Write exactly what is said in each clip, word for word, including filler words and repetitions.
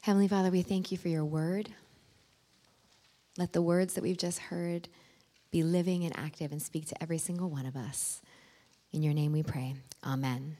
Heavenly Father, we thank you for your word. Let the words that we've just heard be living and active and speak to every single one of us. In your name we pray. Amen.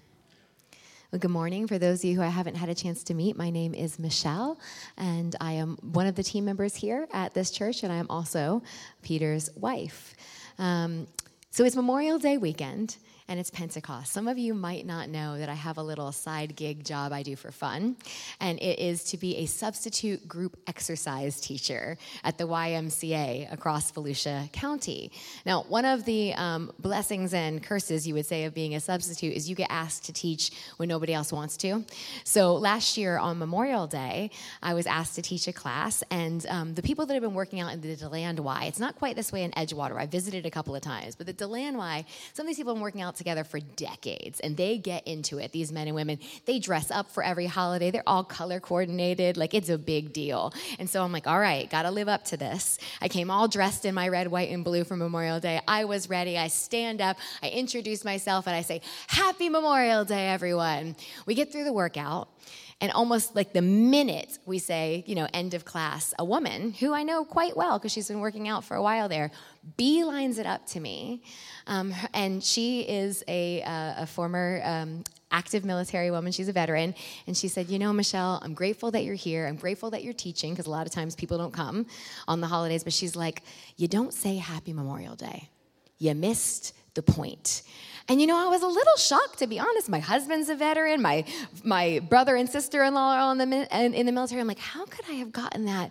Well, good morning. For those of you who I haven't had a chance to meet, my name is Michelle, and I am one of the team members here at this church, and I am also Peter's wife. Um, so it's Memorial Day weekend, and it's Pentecost. Some of you might not know that I have a little side gig job I do for fun, and it is to be a substitute group exercise teacher at the Y M C A across Volusia County. Now, one of the um, blessings and curses, you would say, of being a substitute is you get asked to teach when nobody else wants to. So last year on Memorial Day, I was asked to teach a class, and um, the people that have been working out in the DeLand Y, it's not quite this way in Edgewater. I visited a couple of times, but the DeLand Y, some of these people have been working out together for decades, and they get into it, these men and women. They dress up for every holiday. They're all color coordinated. Like, it's a big deal. And so I'm like, all right, got to live up to this. I came all dressed in my red, white, and blue for Memorial Day. I was ready. I stand up. I introduce myself, and I say, Happy Memorial Day, everyone. We get through the workout. And almost like the minute we say, you know, end of class, a woman who I know quite well because she's been working out for a while there, beelines it up to me. Um, and she is a, uh, a former um, active military woman. She's a veteran. And she said, you know, Michelle, I'm grateful that you're here. I'm grateful that you're teaching because a lot of times people don't come on the holidays. But she's like, you don't say Happy Memorial Day. You missed the point. And, you know, I was a little shocked, to be honest. My husband's a veteran. My my brother and sister-in-law are on the, in the military. I'm like, how could I have gotten that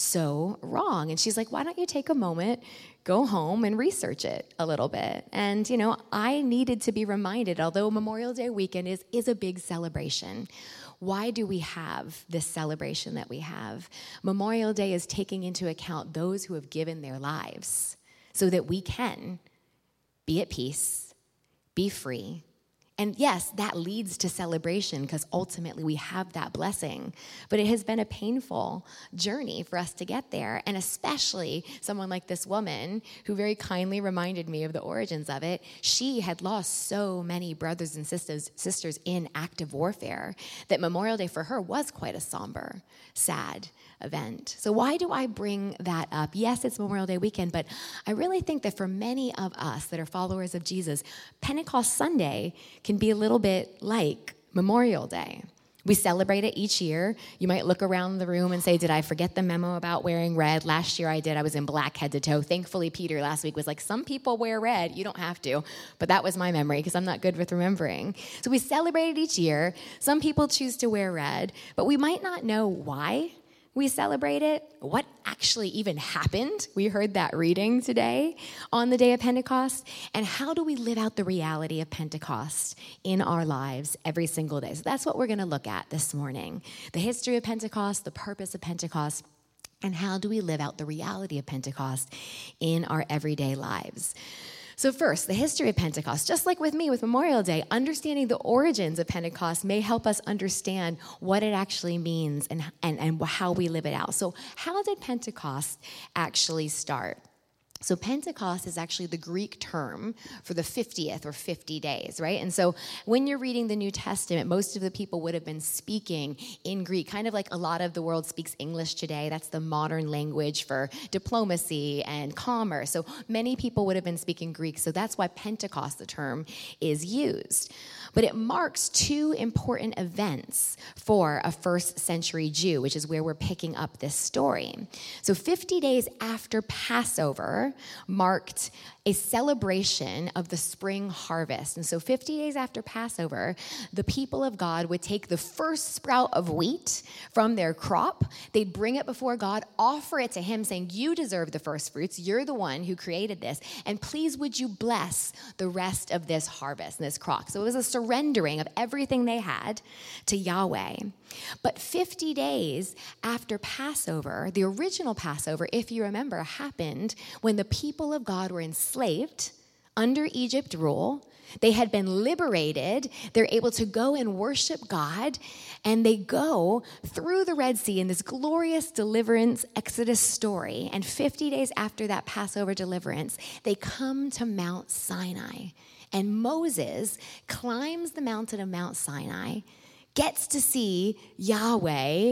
so wrong? And she's like, why don't you take a moment, go home, and research it a little bit? And, you know, I needed to be reminded, although Memorial Day weekend is, is a big celebration, why do we have this celebration that we have? Memorial Day is taking into account those who have given their lives so that we can be at peace, be free. And yes, that leads to celebration because ultimately we have that blessing. But it has been a painful journey for us to get there. And especially someone like this woman who very kindly reminded me of the origins of it. She had lost so many brothers and sisters, sisters in active warfare that Memorial Day for her was quite a somber, sad event. So why do I bring that up? Yes, it's Memorial Day weekend, but I really think that for many of us that are followers of Jesus, Pentecost Sunday can be a little bit like Memorial Day. We celebrate it each year. You might look around the room and say, did I forget the memo about wearing red? Last year I did. I was in black head to toe. Thankfully, Peter last week was like, some people wear red. You don't have to. But that was my memory because I'm not good with remembering. So we celebrate it each year. Some people choose to wear red, but we might not know why we celebrate it, what actually even happened. We heard that reading today on the day of Pentecost. And how do we live out the reality of Pentecost in our lives every single day? So that's what we're going to look at this morning. The history of Pentecost, the purpose of Pentecost, and how do we live out the reality of Pentecost in our everyday lives. So first, the history of Pentecost. Just like with me with Memorial Day, understanding the origins of Pentecost may help us understand what it actually means and, and, and how we live it out. So how did Pentecost actually start? So Pentecost is actually the Greek term for the fiftieth or fifty days, right? And so when you're reading the New Testament, most of the people would have been speaking in Greek, kind of like a lot of the world speaks English today. That's the modern language for diplomacy and commerce. So many people would have been speaking Greek. So that's why Pentecost, the term, is used. But it marks two important events for a first century Jew, which is where we're picking up this story. So fifty days after Passover marked a celebration of the spring harvest. And so fifty days after Passover, the people of God would take the first sprout of wheat from their crop. They'd bring it before God, offer it to him, saying, you deserve the first fruits. You're the one who created this. And please, would you bless the rest of this harvest and this crop? So it was a surrendering of everything they had to Yahweh. But fifty days after Passover, the original Passover, if you remember, happened when the people of God were enslaved under Egypt rule. They had been liberated. They're able to go and worship God, and they go through the Red Sea in this glorious deliverance Exodus story. And fifty days after that Passover deliverance, they come to Mount Sinai. And Moses climbs the mountain of Mount Sinai, gets to see Yahweh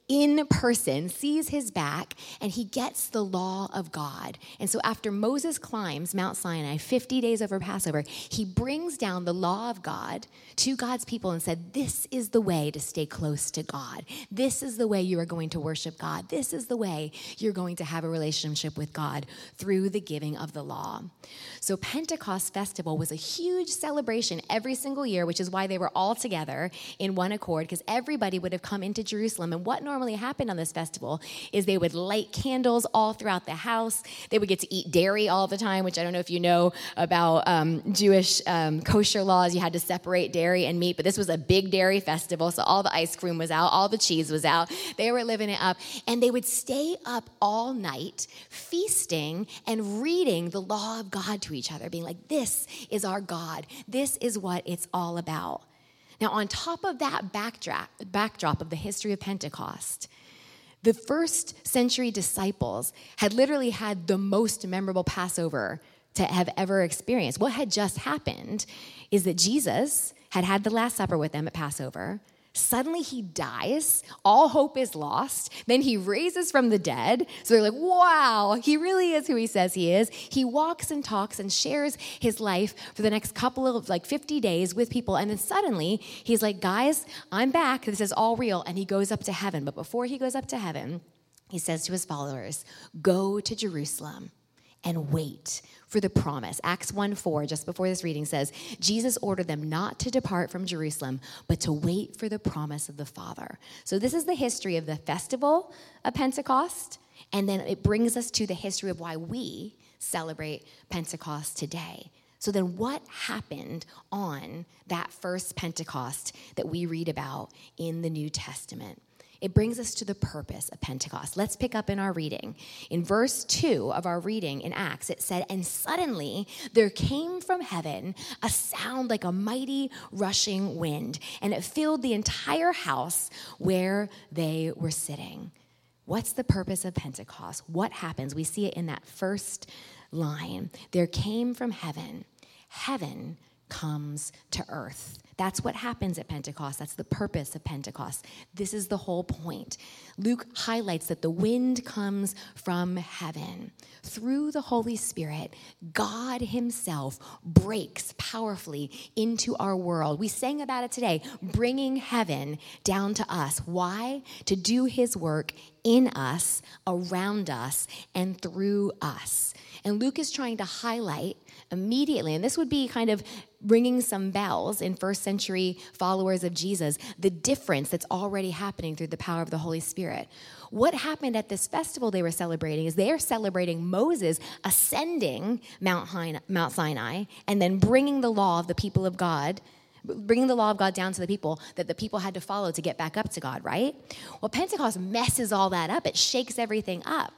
in person, sees his back, and he gets the law of God. And so after Moses climbs Mount Sinai, fifty days over Passover, he brings down the law of God to God's people and said, this is the way to stay close to God. This is the way you are going to worship God. This is the way you're going to have a relationship with God through the giving of the law. So Pentecost Festival was a huge celebration every single year, which is why they were all together in one accord, because everybody would have come into Jerusalem. And what normally happened on this festival is they would light candles all throughout the house. They would get to eat dairy all the time, which I don't know if you know about um, Jewish um, kosher laws. You had to separate dairy and meat, but this was a big dairy festival, so all the ice cream was out, all the cheese was out. They were living it up, and they would stay up all night feasting and reading the law of God to each other, being like, this is our God. This is what it's all about. Now, on top of that backdrop, backdrop of the history of Pentecost, the first century disciples had literally had the most memorable Passover to have ever experienced. What had just happened is that Jesus had had the Last Supper with them at Passover. Suddenly he dies. All hope is lost. Then he raises from the dead. So they're like, wow, he really is who he says he is. He walks and talks and shares his life for the next couple of like fifty days with people. And then suddenly he's like, guys, I'm back. This is all real. And he goes up to heaven. But before he goes up to heaven, he says to his followers, go to Jerusalem and wait for the promise. Acts one four, just before this reading, says, Jesus ordered them not to depart from Jerusalem, but to wait for the promise of the Father. So this is the history of the festival of Pentecost, and then it brings us to the history of why we celebrate Pentecost today. So then what happened on that first Pentecost that we read about in the New Testament? It brings us to the purpose of Pentecost. Let's pick up in our reading. In verse two of our reading in Acts, it said, and suddenly there came from heaven a sound like a mighty rushing wind, and it filled the entire house where they were sitting. What's the purpose of Pentecost? What happens? We see it in that first line. There came from heaven. Heaven comes to earth. That's what happens at Pentecost. That's the purpose of Pentecost. This is the whole point. Luke highlights that the wind comes from heaven. Through the Holy Spirit, God himself breaks powerfully into our world. We sang about it today, bringing heaven down to us. Why? To do his work in us, around us, and through us. And Luke is trying to highlight immediately, and this would be kind of ringing some bells in first century followers of Jesus, the difference that's already happening through the power of the Holy Spirit. What happened at this festival they were celebrating is they are celebrating Moses ascending Mount Sinai and then bringing the law of the people of God, bringing the law of God down to the people that the people had to follow to get back up to God, right? Well, Pentecost messes all that up. It shakes everything up.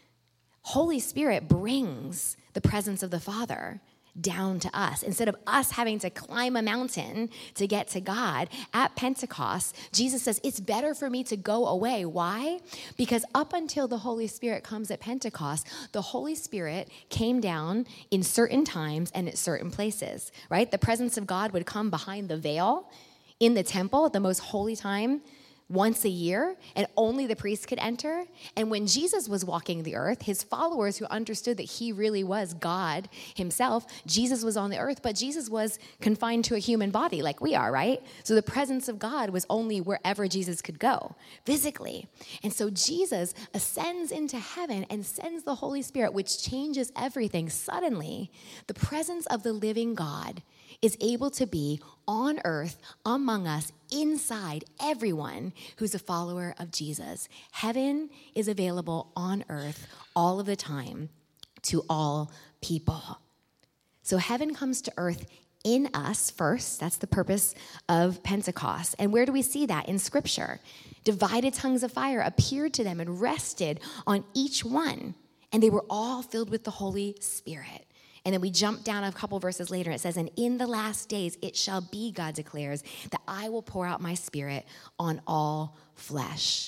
Holy Spirit brings the presence of the Father down to us. Instead of us having to climb a mountain to get to God, at Pentecost, Jesus says, it's better for me to go away. Why? Because up until the Holy Spirit comes at Pentecost, the Holy Spirit came down in certain times and at certain places, right? The presence of God would come behind the veil in the temple at the most holy time once a year, and only the priest could enter. And when Jesus was walking the earth, his followers who understood that he really was God himself, Jesus was on the earth, but Jesus was confined to a human body like we are, right? So the presence of God was only wherever Jesus could go, physically. And so Jesus ascends into heaven and sends the Holy Spirit, which changes everything. Suddenly, the presence of the living God is able to be on earth, among us, inside everyone who's a follower of Jesus. Heaven is available on earth all of the time to all people. So heaven comes to earth in us first. That's the purpose of Pentecost. And where do we see that? In Scripture. Divided tongues of fire appeared to them and rested on each one, and they were all filled with the Holy Spirit. And then we jump down a couple verses later. It says, and in the last days it shall be, God declares, that I will pour out my Spirit on all flesh.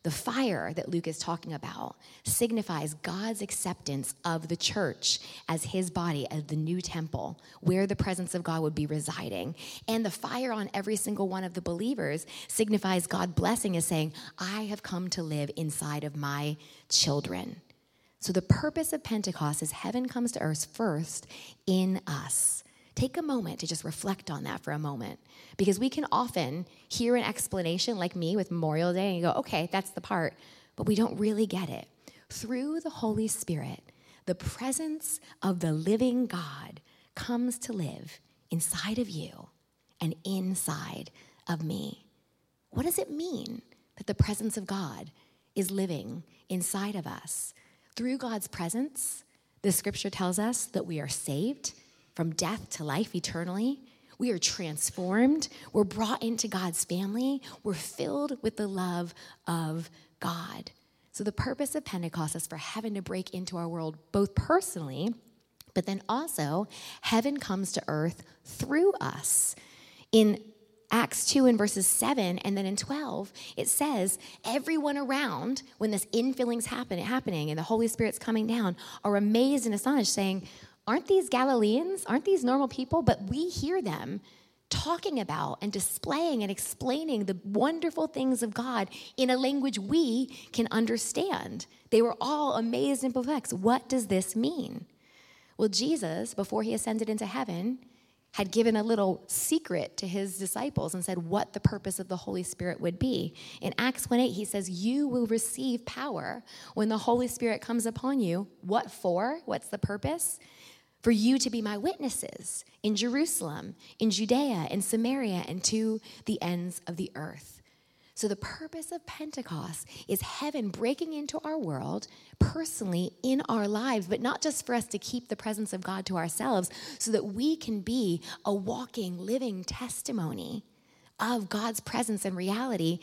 The fire that Luke is talking about signifies God's acceptance of the church as his body, as the new temple, where the presence of God would be residing. And the fire on every single one of the believers signifies God blessing is saying, I have come to live inside of my children. So the purpose of Pentecost is heaven comes to earth first in us. Take a moment to just reflect on that for a moment, because we can often hear an explanation like me with Memorial Day and you go, okay, that's the part, but we don't really get it. Through the Holy Spirit, the presence of the living God comes to live inside of you and inside of me. What does it mean that the presence of God is living inside of us? Through God's presence, the scripture tells us that we are saved from death to life eternally. We are transformed. We're brought into God's family. We're filled with the love of God. So the purpose of Pentecost is for heaven to break into our world, both personally, but then also heaven comes to earth through us. In Acts two in verses seven and then in twelve, it says everyone around, when this infilling's happen, happening and the Holy Spirit's coming down, are amazed and astonished, saying, aren't these Galileans? Aren't these normal people? But we hear them talking about and displaying and explaining the wonderful things of God in a language we can understand. They were all amazed and perplexed. What does this mean? Well, Jesus, before he ascended into heaven, had given a little secret to his disciples and said what the purpose of the Holy Spirit would be. In Acts one eight, he says, you will receive power when the Holy Spirit comes upon you. What for? What's the purpose? For you to be my witnesses in Jerusalem, in Judea, in Samaria, and to the ends of the earth. So the purpose of Pentecost is heaven breaking into our world personally in our lives, but not just for us to keep the presence of God to ourselves, so that we can be a walking, living testimony of God's presence and reality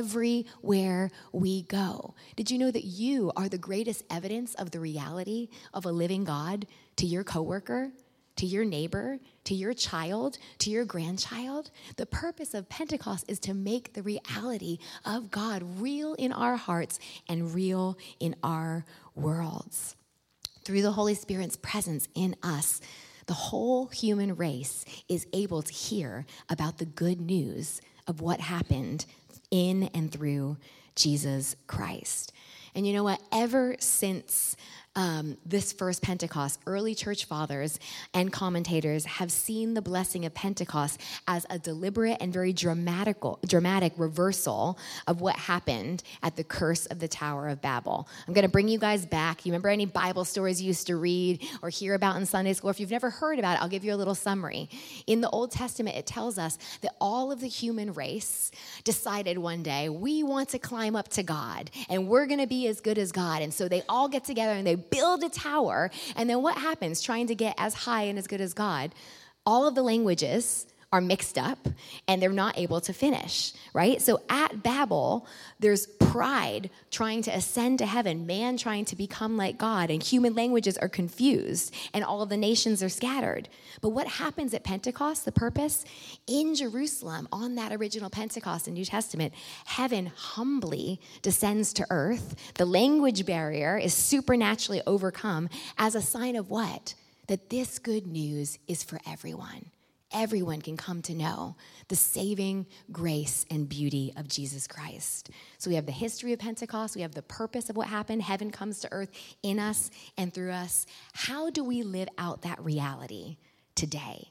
everywhere we go. Did you know that you are the greatest evidence of the reality of a living God to your coworker, to your neighbor, to your child, to your grandchild? The purpose of Pentecost is to make the reality of God real in our hearts and real in our worlds. Through the Holy Spirit's presence in us, the whole human race is able to hear about the good news of what happened in and through Jesus Christ. And you know what? Ever since Um, this first Pentecost, early church fathers and commentators have seen the blessing of Pentecost as a deliberate and very dramatical, dramatic reversal of what happened at the curse of the Tower of Babel. I'm going to bring you guys back. You remember any Bible stories you used to read or hear about in Sunday school? If you've never heard about it, I'll give you a little summary. In the Old Testament, it tells us that all of the human race decided one day, we want to climb up to God, and we're going to be as good as God. And so they all get together and they build a tower, and then what happens trying to get as high and as good as God? All of the languages are mixed up and they're not able to finish, right? So at Babel, there's pride trying to ascend to heaven, man trying to become like God, and human languages are confused and all of the nations are scattered. But what happens at Pentecost, the purpose? In Jerusalem, on that original Pentecost in New Testament, heaven humbly descends to earth. The language barrier is supernaturally overcome as a sign of what? That this good news is for everyone. Everyone can come to know the saving grace and beauty of Jesus Christ. So we have the history of Pentecost. We have the purpose of what happened. Heaven comes to earth in us and through us. How do we live out that reality today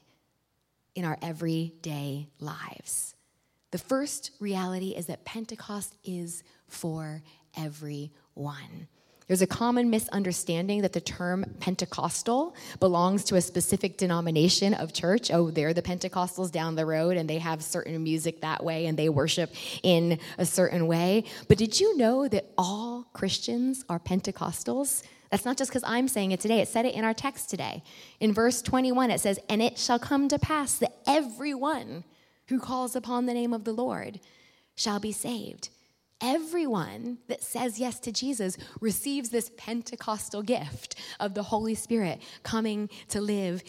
in our everyday lives? The first reality is that Pentecost is for everyone. There's a common misunderstanding that the term Pentecostal belongs to a specific denomination of church. Oh, they're the Pentecostals down the road and they have certain music that way and they worship in a certain way. But did you know that all Christians are Pentecostals? That's not just because I'm saying it today. It said it in our text today. In verse twenty-one, it says, "And it shall come to pass that everyone who calls upon the name of the Lord shall be saved." Everyone that says yes to Jesus receives this Pentecostal gift of the Holy Spirit coming to live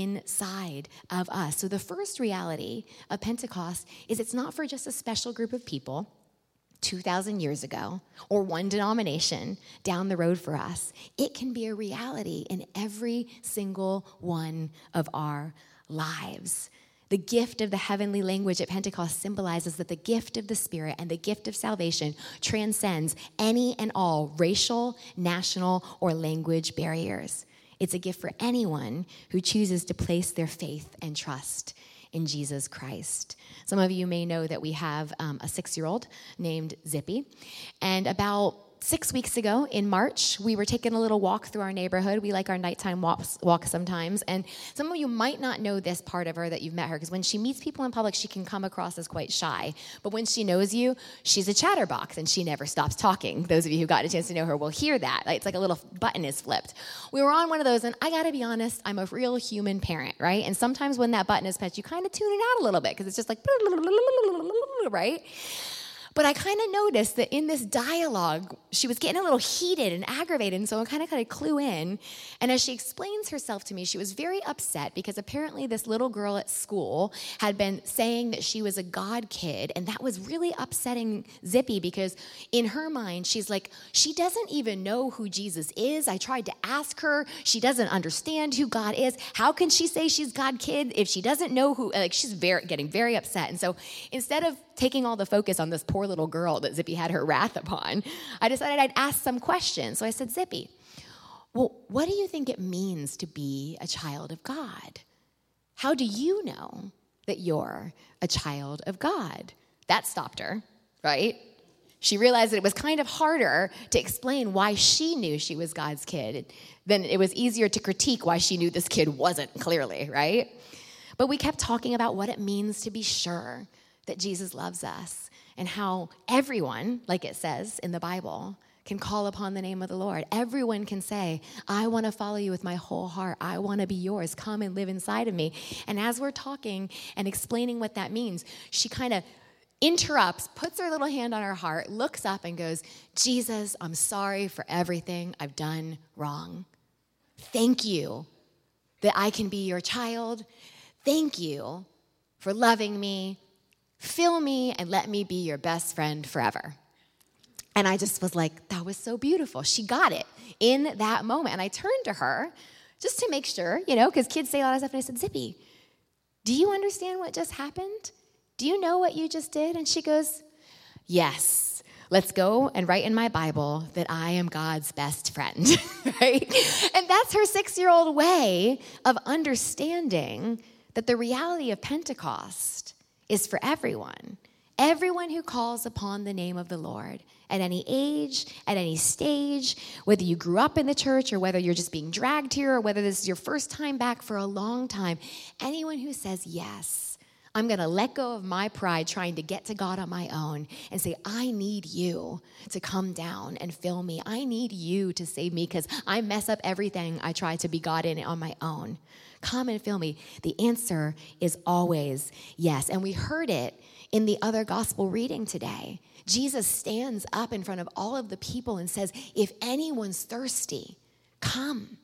inside of us. So the first reality of Pentecost is it's not for just a special group of people two thousand years ago or one denomination down the road for us. It can be a reality in every single one of our lives. The gift of the heavenly language at Pentecost symbolizes that the gift of the Spirit and the gift of salvation transcends any and all racial, national, or language barriers. It's a gift for anyone who chooses to place their faith and trust in Jesus Christ. Some of you may know that we have um, a six-year-old named Zippy, and about Six weeks ago in March, we were taking a little walk through our neighborhood. We like our nighttime walks, walk sometimes. And some of you might not know this part of her that you've met her, because when she meets people in public, she can come across as quite shy. But when she knows you, she's a chatterbox, and she never stops talking. Those of you who got a chance to know her will hear that. Like, it's like a little button is flipped. We were on one of those, and I got to be honest, I'm a real human parent, right? And sometimes when that button is pressed, you kind of tune it out a little bit, because it's just like, right? But I kind of noticed that in this dialogue, she was getting a little heated and aggravated, and so I kind of kind of clue in. And as she explains herself to me, she was very upset because apparently this little girl at school had been saying that she was a God kid, and that was really upsetting Zippy because in her mind, she's like, she doesn't even know who Jesus is. I tried to ask her. She doesn't understand who God is. How can she say she's God kid if she doesn't know who, like she's very getting very upset. And so instead of taking all the focus on this poor little girl that Zippy had her wrath upon, I decided I'd ask some questions. So I said, Zippy, well, what do you think it means to be a child of God? How do you know that you're a child of God? That stopped her, right? She realized that it was kind of harder to explain why she knew she was God's kid than it was easier to critique why she knew this kid wasn't, clearly, right? But we kept talking about what it means to be sure that Jesus loves us and how everyone, like it says in the Bible, can call upon the name of the Lord. Everyone can say, I want to follow you with my whole heart. I want to be yours. Come and live inside of me. And as we're talking and explaining what that means, she kind of interrupts, puts her little hand on her heart, looks up and goes, Jesus, I'm sorry for everything I've done wrong. Thank you that I can be your child. Thank you for loving me. Fill me and let me be your best friend forever. And I just was like, that was so beautiful. She got it in that moment. And I turned to her just to make sure, you know, because kids say a lot of stuff. And I said, Zippy, do you understand what just happened? Do you know what you just did? And she goes, yes. Let's go and write in my Bible that I am God's best friend, right? And that's her six-year-old way of understanding that the reality of Pentecost is for everyone. Everyone who calls upon the name of the Lord at any age, at any stage, whether you grew up in the church or whether you're just being dragged here or whether this is your first time back for a long time, anyone who says, yes, I'm going to let go of my pride trying to get to God on my own and say, I need you to come down and fill me. I need you to save me because I mess up everything I try to be God in on my own. Come and fill me. The answer is always yes. And we heard it in the other gospel reading today. Jesus stands up in front of all of the people and says, if anyone's thirsty, come,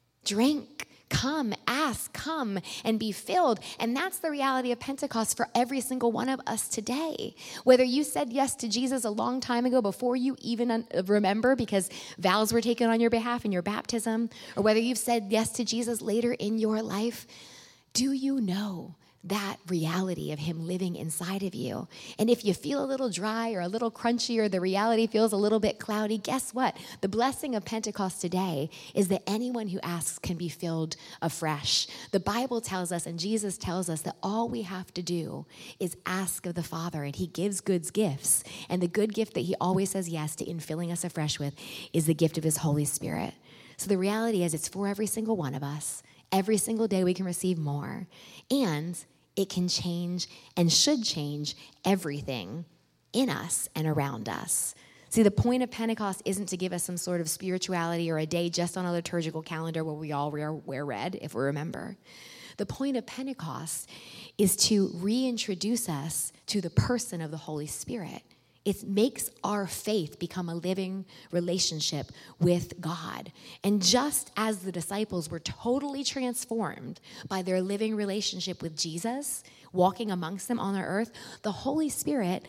drink, come, ask, come, and be filled. And that's the reality of Pentecost for every single one of us today. Whether you said yes to Jesus a long time ago before you even remember because vows were taken on your behalf in your baptism, or whether you've said yes to Jesus later in your life, do you know that reality of him living inside of you? And if you feel a little dry or a little crunchy or the reality feels a little bit cloudy, guess what? The blessing of Pentecost today is that anyone who asks can be filled afresh. The Bible tells us and Jesus tells us that all we have to do is ask of the Father, and he gives good gifts. And the good gift that he always says yes to in filling us afresh with is the gift of his Holy Spirit. So the reality is it's for every single one of us. Every single day we can receive more. And it can change and should change everything in us and around us. See, the point of Pentecost isn't to give us some sort of spirituality or a day just on a liturgical calendar where we all wear, wear red, if we remember. The point of Pentecost is to reintroduce us to the person of the Holy Spirit. It makes our faith become a living relationship with God. And just as the disciples were totally transformed by their living relationship with Jesus, walking amongst them on our earth, the Holy Spirit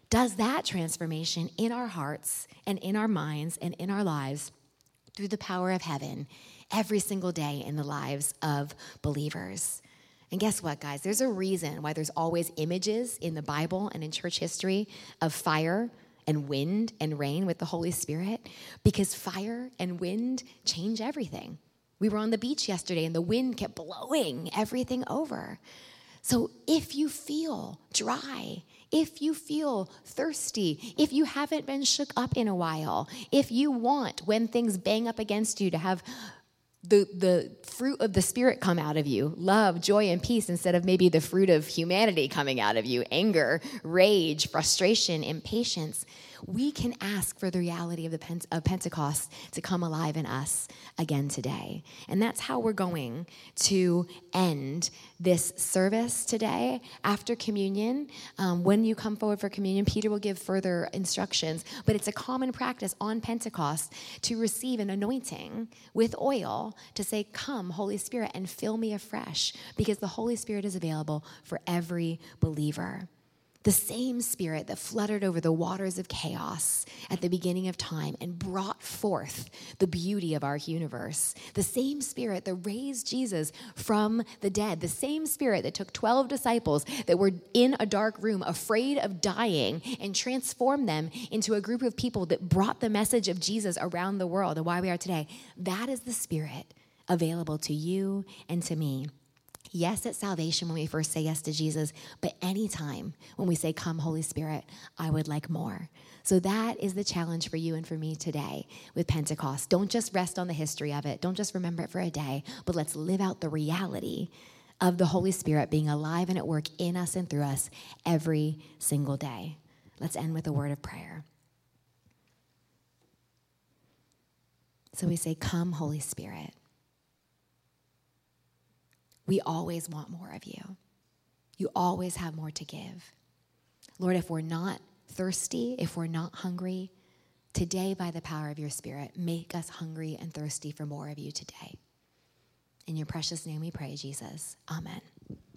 does that transformation in our hearts and in our minds and in our lives through the power of heaven every single day in the lives of believers. And guess what, guys? There's a reason why there's always images in the Bible and in church history of fire and wind and rain with the Holy Spirit, because fire and wind change everything. We were on the beach yesterday and the wind kept blowing everything over. So if you feel dry, if you feel thirsty, if you haven't been shook up in a while, if you want, when things bang up against you, to have the, the fruit of the Spirit come out of you, love, joy, and peace, instead of maybe the fruit of humanity coming out of you, anger, rage, frustration, impatience, we can ask for the reality of the Pent- of Pentecost to come alive in us again today. And that's how we're going to end this service today. After communion, um, when you come forward for communion, Peter will give further instructions, but it's a common practice on Pentecost to receive an anointing with oil to say, "Come, Holy Spirit, and fill me afresh," because the Holy Spirit is available for every believer. The same Spirit that fluttered over the waters of chaos at the beginning of time and brought forth the beauty of our universe. The same Spirit that raised Jesus from the dead. The same Spirit that took twelve disciples that were in a dark room afraid of dying and transformed them into a group of people that brought the message of Jesus around the world and why we are today. That is the Spirit available to you and to me. Yes, at salvation when we first say yes to Jesus, but anytime when we say, "Come, Holy Spirit, I would like more." So that is the challenge for you and for me today with Pentecost. Don't just rest on the history of it. Don't just remember it for a day, but let's live out the reality of the Holy Spirit being alive and at work in us and through us every single day. Let's end with a word of prayer. So we say, "Come, Holy Spirit." We always want more of you. You always have more to give. Lord, if we're not thirsty, if we're not hungry, today by the power of your Spirit, make us hungry and thirsty for more of you today. In your precious name we pray, Jesus. Amen.